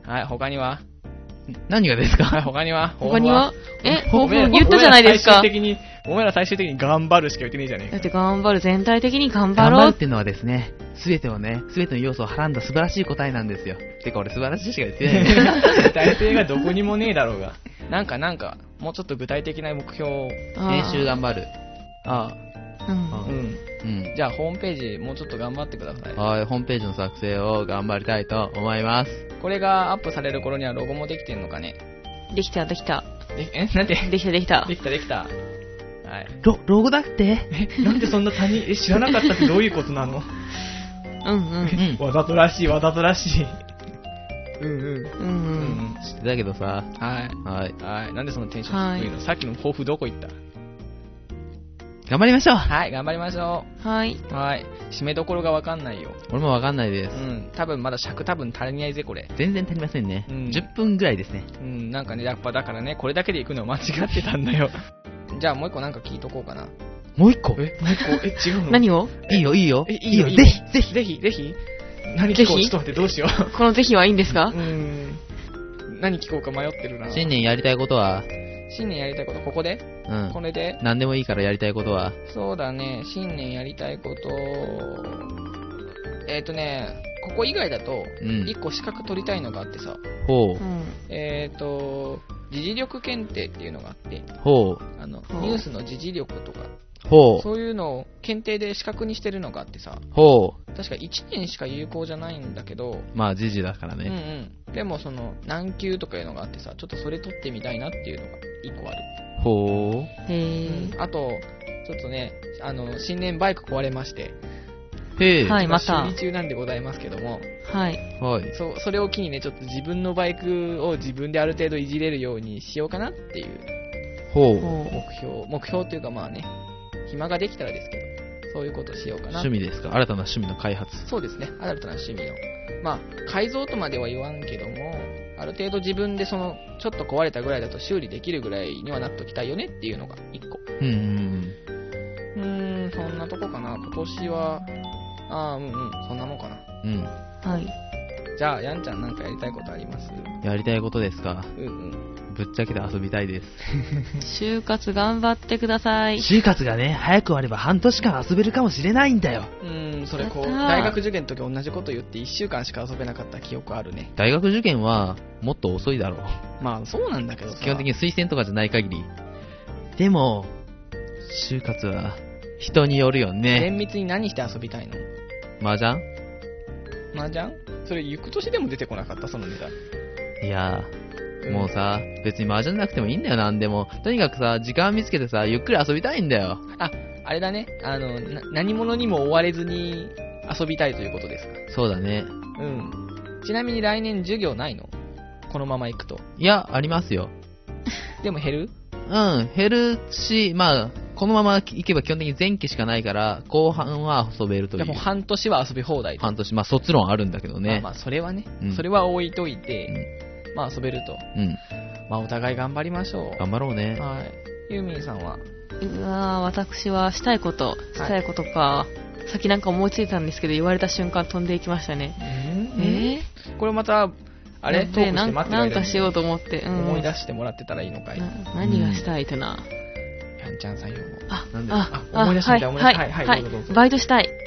はい、他には何がですか？ 他には他には抱負言ったじゃないですか。 お前ら最終的に頑張るしか言ってねえじゃねえか。 だって頑張る、全体的に頑張頑ろう。 張るっていうのはですね、すべての要素をはらんだ素晴らしい答えなんですよ。てか俺素晴らしいしか言ってないね。 具体性がどこにもねえだろうが。なんか、もうちょっと具体的な目標を。 練習頑張る。ああ。 うん。じゃあ、ホームページ、もうちょっと頑張ってください。 はい、ホームページの作成を頑張りたいと思います。 これがアップされる頃にはロゴもできてんのかね？ できた。 なんで？ できた。 はい。 ロゴだって？ なんでそんな知らなかったってどういうことなの？わざとらしい。うん。 知ってたけどさ。 はい。なんでそんなテンション低いの？さっきの抱負どこ行った？ 頑張りましょう。 はい、頑張りましょう。 はい。 締めどころがわかんないよ。 俺もわかんないです。 多分まだ尺足りないぜ、これ。 全然足りませんね。10分ぐらいですね。 なんかね、やっぱだからね、これだけで行くの間違ってたんだよ。じゃあもう一個なんか聞いとこうかな。 もう一個？ 違うの？ 何を？ いいよ。 いいよ。ぜひ。何聞こう？ちょっと待って、どうしよう。 このぜひはいいんですか？ 何聞こうか迷ってるな。 新年やりたいことは？ ここで？これで？ 何でもいいからやりたいことは？ そうだね、新年やりたいこと、ここ以外だと、1個資格取りたいのがあってさ。 ほう。 時事力検定っていうのがあって、 ほう。 ニュースの時事力とか、 ほう。 そういうのを検定で資格にしてるのがあってさ。 ほう。 確か1年しか有効じゃないんだけど、 まあ時事だからね。 でも何級とかいうのがあってさ、ちょっとそれ取ってみたいなっていうのが1個ある。 ほう。 あと、ちょっとね、新年バイク壊れまして。 はい、また。 修理中なんでございますけども。 はい。 それを機にね、ちょっと自分のバイクを自分である程度いじれるようにしようかなっていう。目標というかまあね、暇ができたらですけど、そういうことしようかな。 趣味ですか？新たな趣味の開発。 そうですね、新たな趣味の。まあ、改造とまでは言わんけども、ある程度自分でちょっと壊れたぐらいだと修理できるぐらいにはなっときたいよねっていうのが1個。そんなとこかな。今年は、そんなもんかな。 はい。 じゃあ、やんちゃんなんかやりたいことあります？ やりたいことですか？ぶっちゃけて遊びたいです。 就活頑張ってください。 就活がね、早く終われば半年間遊べるかもしれないんだよ。 それ大学受験の時同じこと言って1週間しか遊べなかった記憶あるね。 大学受験はもっと遅いだろう。 まあそうなんだけどさ。 基本的に推薦とかじゃない限り。でも、就活は人によるよね。 厳密に何して遊びたいの？ 麻雀？ それ行く年でも出てこなかった、そのネタ。 いやもうさ、別に麻雀なくてもいいんだよ、なんでも。とにかくさ、時間見つけてさ、ゆっくり遊びたいんだよ。 あれだね。何者にも追われずに遊びたいということですか？ そうだね。 ちなみに来年授業ないの？このまま行くと。 いや、ありますよ。 でも減る？ 減るし、まあ、このまま行けば基本的に前期しかないから、後半は遊べるという。 でも半年は遊び放題。 半年、まあ卒論あるんだけどね。 まあそれはね。それは置いといて、まあ遊べると。まあお互い頑張りましょう。 頑張ろうね。 はい。ユーミンさんは？ 私はしたいことか、さっきなんか思いついたんですけど、言われた瞬間飛んでいきましたね。 これまた、あれトークして待ってなんかしようと思って、 思い出してもらってたらいいのかい？ 何がしたいってな。 やんちゃんさんよ。 思い出した。はい、どうぞ。バイトしたい。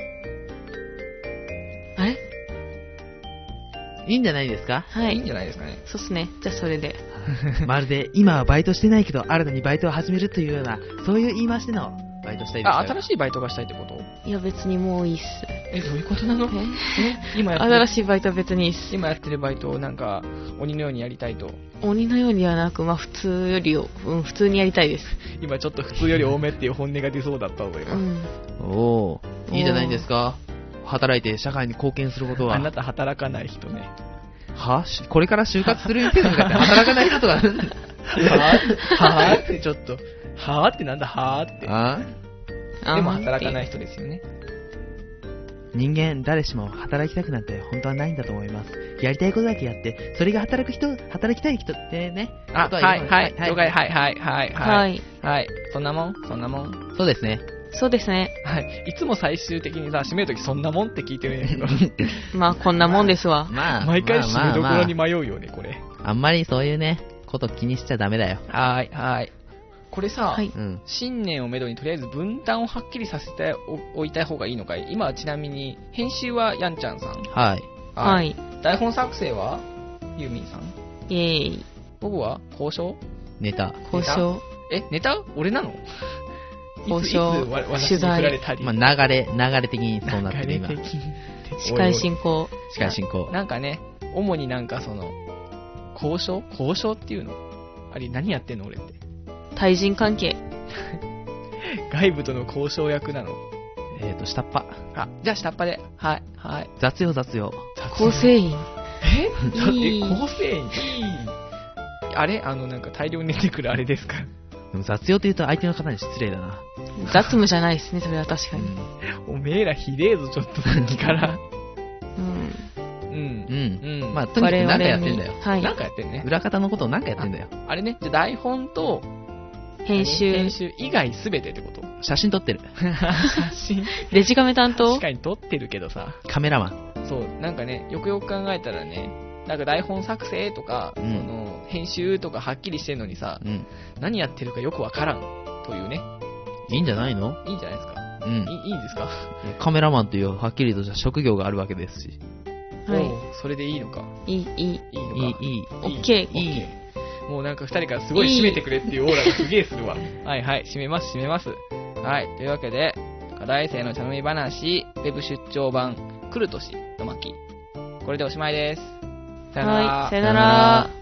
あれ？ いいんじゃないですか？ はい。 いいんじゃないですかね。 そうっすね。じゃあそれで。 まるで、今はバイトしてないけど、新たにバイトを始めるというような、そういう言い回しでのバイトしたいですか？ 新しいバイトがしたいってこと？ いや、別にもういいっす。 どういうことなの？ 新しいバイトは別にいいっす。 今やってるバイトをなんか、鬼のようにやりたいと。 鬼のようにはなく、まあ普通より、普通にやりたいです。 今ちょっと普通より多めっていう本音が出そうだったので、 おー、いいじゃないですか。働いて社会に貢献することは。 あなた働かない人ね。 これから就活するってのかって働かない人とか。 はぁってちょっと。はぁってなんだはぁって。でも働かない人ですよね。 人間誰しも働きたくなんて本当はないんだと思います。やりたいことだけやって、それが働きたい人ってね。 はい。了解、はい。 はい。 はい。そんなもんそうですね。 そうですね。 はい。いつも最終的にさ、締めるときそんなもんって聞いてるんやけど。 まあ、こんなもんですわ。 まあ、 毎回締めどころにまあ迷うよね、これ。 あんまりそういうね、こと気にしちゃダメだよ。 はーい、はーい。これさ、 はい。 うん。 新年をめどにとりあえず分担をはっきりさせておいた方がいいのかい？今はちなみに、編集はやんちゃんさん。 はい。 は。い。 台本作成はユーミンさん。 イェーイ。 僕は交渉？ ネタ。 交渉。 ネタ俺なの？ 交渉いつ私に取材振られたり。 まあ、流れ的にそうなってる今。 流れ的に司会進行。 司会進行。 なんかね、主になんかその、交渉っていうの？あれ何やってんの俺って。 対人関係。 外部との交渉役なの？ 下っ端。 あ、じゃあ下っ端で。はい、はい。 雑用雑用。 構成員。 構いい成員いい。あれなんか大量に出てくるあれですか？ でも雑用って言うと相手の方に失礼だな。 雑務じゃないですね、それは確かに。 おめえらひでえぞ、ちょっとさっきから。 うん。 うん。 まあ、とにかく何かやってんだよ。 はい。 なんかやってんね。 裏方のことを何かやってんだよ。 あれね、じゃあ台本と編集。 編集以外すべてってこと？ 写真撮ってる。 写真。 デジカメ担当確かに撮ってるけどさ。 カメラマン。 そう、なんかね、よくよく考えたらね、なんか台本作成とか、 うんその編集とかはっきりしてんのにさ、 うん。 何やってるかよくわからんというね。 いいんじゃないの？ いいんじゃないですか。 うん。 いいんですか？ カメラマンというはっきりとした職業があるわけですし。 はい。 おうそれでいいのか。 いい。 いいのか。 いい。 オッケー。 いい。もうなんか二人からすごい締めてくれっていうオーラがすげえするわ。はいはい、締めます。はい、というわけで、課題生の茶飲み話、ウェブ出張版、来る年の巻。これでおしまいです。さよなら。 はい。さよなら。